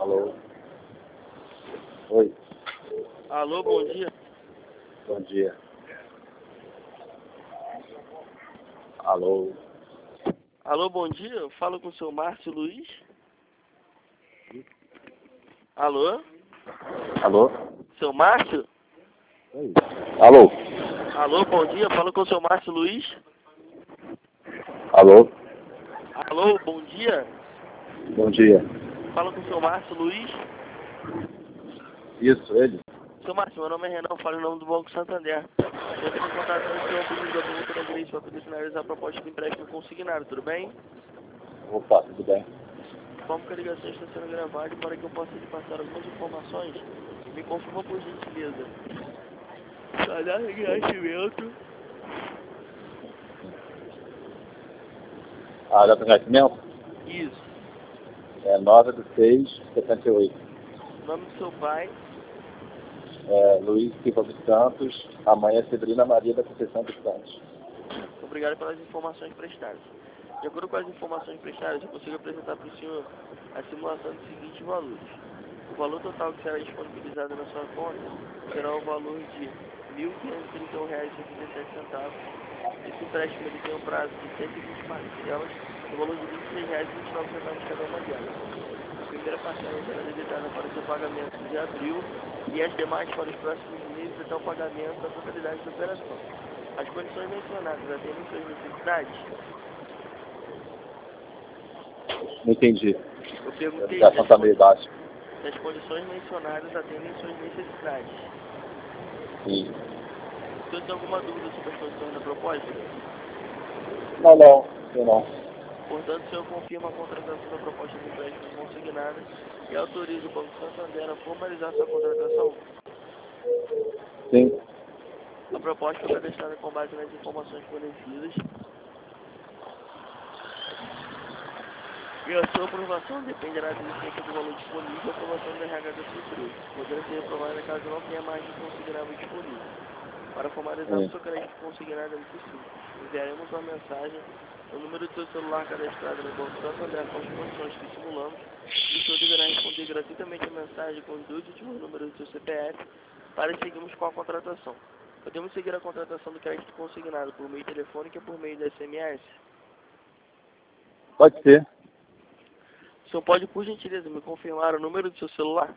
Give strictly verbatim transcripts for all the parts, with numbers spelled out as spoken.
Alô? Oi, Alô, bom dia. bom dia. Alô? Alô, bom dia. Eu falo com o seu Márcio Luiz. Alô? Alô? Seu Márcio? Oi. Alô? Alô, bom dia. Eu falo com o seu Márcio Luiz. Alô? Alô, bom dia. Bom dia. Falo com o seu Márcio Luiz. Isso, ele? Seu Márcio, meu nome é Renan. Eu falo em nome do Banco Santander. Eu tenho contato com o senhor pedido da pergunta da direito para poder finalizar a proposta de empréstimo consignado. Tudo bem? Opa, tudo bem? Como que a ligação está sendo gravada e para que eu possa lhe passar algumas informações, me confirma por gentileza. Cadastro de nascimento. A data de nascimento Isso. é nove de seis de setenta e oito. Nome do seu pai. É Luiz Silva dos Santos, a mãe é Severina Maria da Conceição dos Santos. Obrigado pelas informações prestadas. De acordo com as informações prestadas, eu consigo apresentar para o senhor a simulação dos seguintes valores. O valor total que será disponibilizado na sua conta será o valor de mil quinhentos e trinta e um reais e oitenta e sete centavos. Esse empréstimo ele tem um prazo de cento e vinte parcelas, no valor de vinte e seis reais e vinte e nove centavos cada uma delas. A primeira parcela será debitada para o seu pagamento de abril e as demais para os próximos meses até o pagamento da totalidade da operação. As condições mencionadas atendem suas necessidades? Não entendi. Eu A perguntei se ligação as, está con- meio baixa. se as condições mencionadas atendem suas necessidades. Sim. O senhor tem alguma dúvida sobre as condições da proposta? Não, não. Eu não. Portanto, o senhor confirma a contratação da proposta de empréstimo consignada e autoriza o Banco Santander a formalizar sua contratação? Sim. A proposta foi cadastrada com base nas informações fornecidas e a sua aprovação dependerá da existência do valor disponível e aprovação da R H da sua empresa, podendo ser aprovada caso não tenha margem consignável disponível. Para formalizar o Sim. seu crédito consignado é muito simples. Enviaremos uma mensagem no número do seu celular cadastrado no Banco Santander com as condições que simulamos e o senhor deverá responder gratuitamente a mensagem com os dois últimos números do seu C P F para seguirmos com a contratação. Podemos seguir a contratação do crédito consignado por meio telefônico e por meio da S M S? Pode ser. O senhor pode, por gentileza, me confirmar o número do seu celular?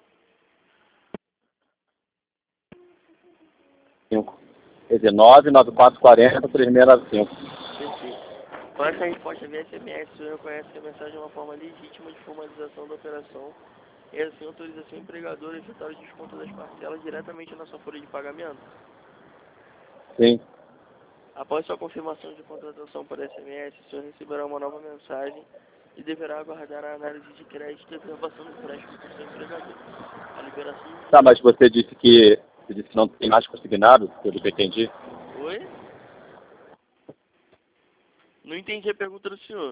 cinco. Quer dizer, nove nove quatro quatro zero três seis nove cinco. Perfeito. Com essa resposta via S M S, o senhor reconhece que a mensagem é uma forma legítima de formalização da operação e assim autoriza seu empregador a efetuar o desconto das parcelas diretamente na sua folha de pagamento. Sim. Após sua confirmação de contratação por S M S, o senhor receberá uma nova mensagem e deverá aguardar a análise de crédito e aprovação do empréstimo por seu empregador. A liberação do... Tá, mas você disse que você disse que não tem mais consignado, pelo que eu entendi. Oi? Não entendi a pergunta do senhor.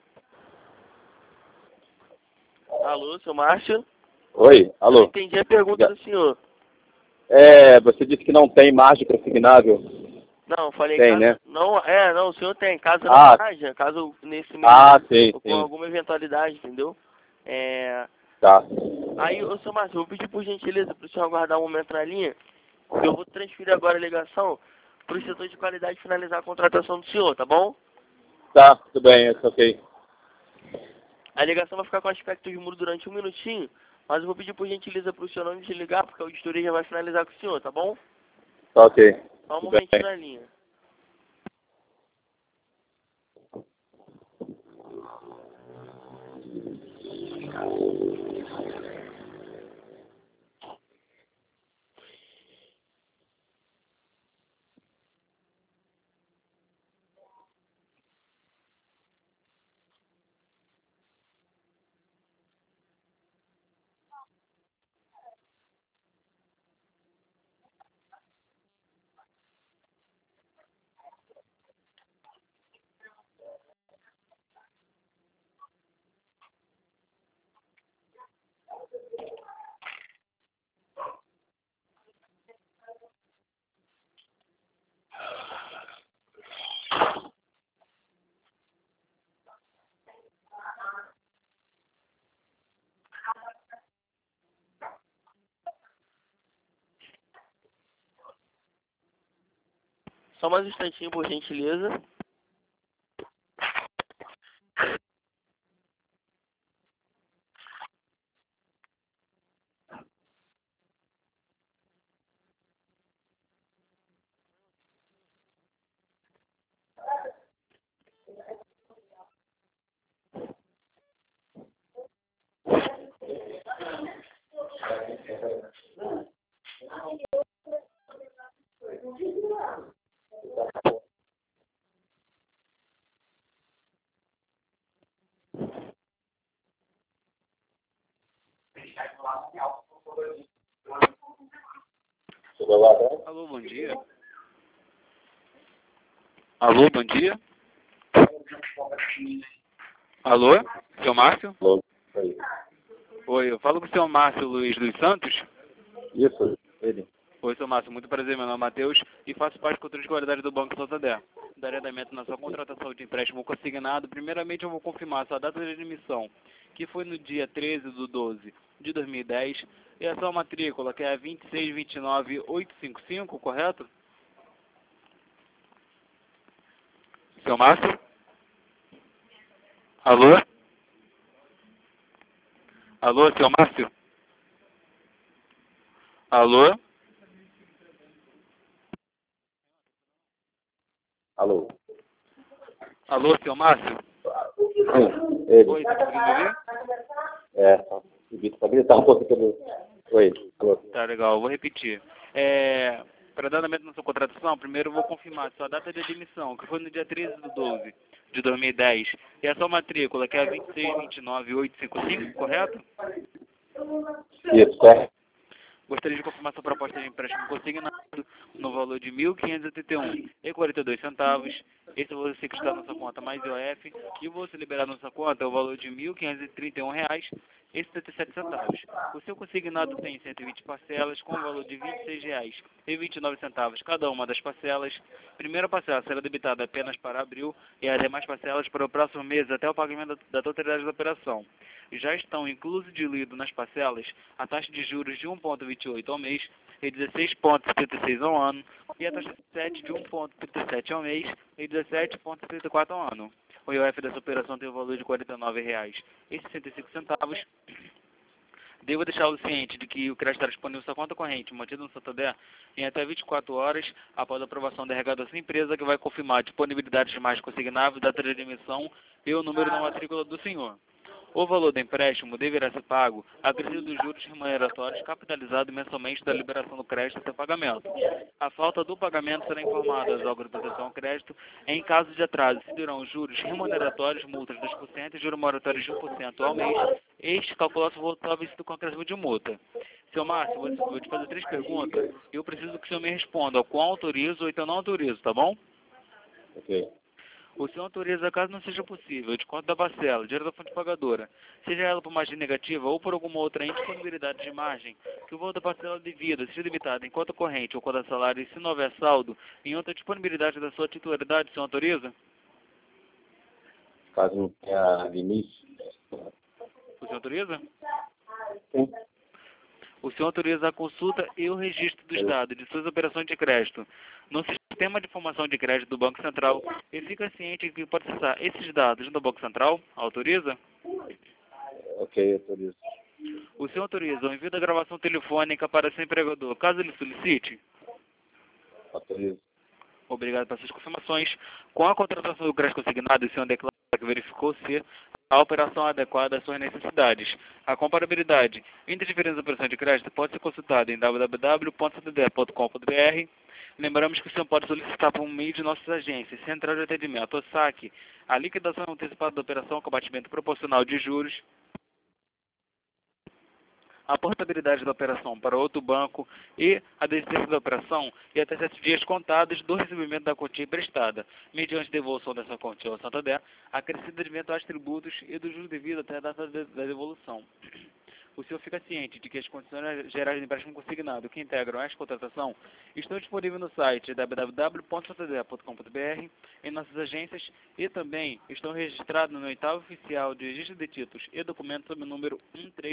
Alô, seu Márcio? Oi, Não alô. entendi a pergunta do senhor. É, você disse que não tem margem consignável. Não, falei Tem, caso... né? Não, é, não, o senhor tem, caso não Ah, haja, caso nesse mês, ah, sim, ou com sim. alguma eventualidade, entendeu? É... Tá. Aí, ô seu Márcio, eu vou pedir por gentileza para o senhor aguardar um momento na linha, que eu vou transferir agora a ligação para o setor de qualidade finalizar a contratação do senhor, tá bom? Tá, tudo bem, é ok. A ligação vai ficar com aspecto de mudo durante um minutinho, mas eu vou pedir por gentileza para o senhor não desligar, porque a auditoria já vai finalizar com o senhor, tá bom? Tá ok. Só um Tudo momentinho bem. na linha. Só mais um instantinho, por gentileza. Alô, bom dia. Alô, bom dia. Alô, seu Márcio? Alô, oi. Oi, eu falo com o seu Márcio Luiz dos Santos. Isso, ele. Oi, seu Márcio, muito prazer, meu nome é Matheus e faço parte do controle de qualidade do Banco Santander. Darei andamento na sua contratação de empréstimo consignado. Primeiramente, eu vou confirmar a sua data de admissão, que foi no dia treze de doze de dois mil e dez, e a sua matrícula, que é a vinte e seis vinte e nove oito cinco cinco, correto? Seu Márcio? Alô? Alô, seu Márcio? Alô? Alô. Alô, seu Márcio? Sim, ele. Oi, tá conseguindo ouvir? É, só gritar um pouco pelo... Oi, alô. Tá legal, eu vou repetir. É, para dar andamento na sua contratação, primeiro eu vou confirmar sua data de admissão, que foi no dia treze de doze de dois mil e dez, e a sua matrícula, que é a vinte e seis vinte e nove oito cinco cinco, correto? Isso, é. Gostaria de confirmar sua proposta de empréstimo consignado no valor de mil quinhentos e oitenta e um reais e quarenta e dois centavos. Esse é você que está na sua conta mais I O F, e você liberar na sua conta é o valor de mil quinhentos e trinta e um reais e setenta e sete centavos. O seu consignado tem cento e vinte parcelas com o valor de vinte e seis reais e vinte e nove centavos cada uma das parcelas. Primeira parcela será debitada apenas para abril e as demais parcelas para o próximo mês até o pagamento da, da totalidade da operação. Já estão incluso diluído nas parcelas a taxa de juros de um vírgula vinte e oito ao mês e dezesseis vírgula setenta e seis ao ano, e a taxa de sete de um vírgula trinta e sete ao mês e dezessete vírgula setenta e quatro ao ano. O I O F dessa operação tem o valor de quarenta e nove reais e sessenta e cinco centavos. Devo deixá-lo ciente de que o crédito estará disponível em sua conta corrente, mantido no Santander, em até vinte e quatro horas após a aprovação da R H da sua empresa, que vai confirmar a disponibilidade de mais consignáveis, data de admissão e o número da matrícula do senhor. O valor do empréstimo deverá ser pago acrescido dos juros remuneratórios capitalizados mensalmente da liberação do crédito até pagamento. A falta do pagamento será informada às órgãos de proteção ao crédito. Em caso de atraso, incidirão os juros remuneratórios, multas de dois por cento e juros moratórios de um por cento ao mês. Este calculação voltou vencido com acréscimo de multa. Seu Márcio, vou vou te fazer três perguntas e eu preciso que o senhor me responda com autorizo ou então não autorizo, tá bom? Ok. O senhor autoriza, caso não seja possível, o desconto da parcela, dinheiro da fonte pagadora, seja ela por margem negativa ou por alguma outra indisponibilidade de margem, que o valor da parcela devida seja debitado em conta corrente ou conta salário, e se não houver saldo, em outra disponibilidade da sua titularidade, o senhor autoriza? Caso não tenha limite. O senhor autoriza? Sim. O senhor autoriza a consulta e o registro dos dados de suas operações de crédito no sistema de informação de crédito do Banco Central e fica ciente que pode acessar esses dados no Banco Central? Autoriza? Ok, autorizo. O senhor autoriza o envio da gravação telefônica para seu empregador, caso ele solicite? Autorizo. Obrigado pelas suas confirmações. Com a contratação do crédito consignado, o senhor declara que verificou ser a operação adequada às suas necessidades. A comparabilidade entre as diferentes operações de crédito pode ser consultada em w w w ponto santander ponto com ponto b r. Lembramos que o senhor pode solicitar por meio de nossas agências, Central de Atendimento, ou saque, a liquidação antecipada da operação com abatimento proporcional de juros, a portabilidade da operação para outro banco e a desistência da operação e até sete dias contados do recebimento da quantia emprestada, mediante devolução dessa quantia ao Santander, acrescido de aos tributos e do juros devido até a data da devolução. O senhor fica ciente de que as condições gerais de empréstimo consignado que integram esta contratação estão disponíveis no site w w w ponto santander ponto com ponto b r, em nossas agências, e também estão registrados no oitavo oficial de registro de títulos e documentos sob o número um três